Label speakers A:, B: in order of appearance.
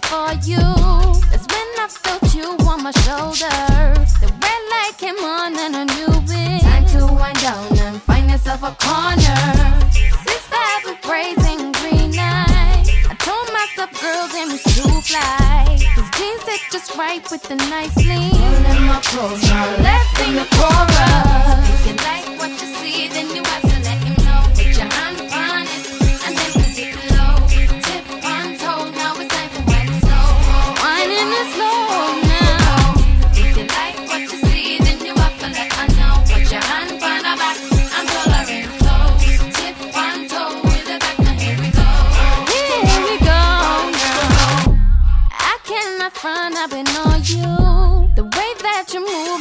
A: for you. That's when I felt you on my shoulder. The red light came on and I knew it. Time to wind down and find yourself a corner. 6'5" with braids and green eyes. I told myself, girl, damn, it's too fly. His jeans fit just right with the nice sleeves. Pulling my clothes, now let's sing the chorus. If you like what you see, then you have to let him know. Put your hand on it and then put it low. Tip on toe, now it's time for wine and slow. Winding it slow now. If you like what you see, then you have to let her know. Put your hand on her back and pull her in close. Tip on toe with the back, now here we go. Here we go now. I cannot front, I've been on you. The way that you move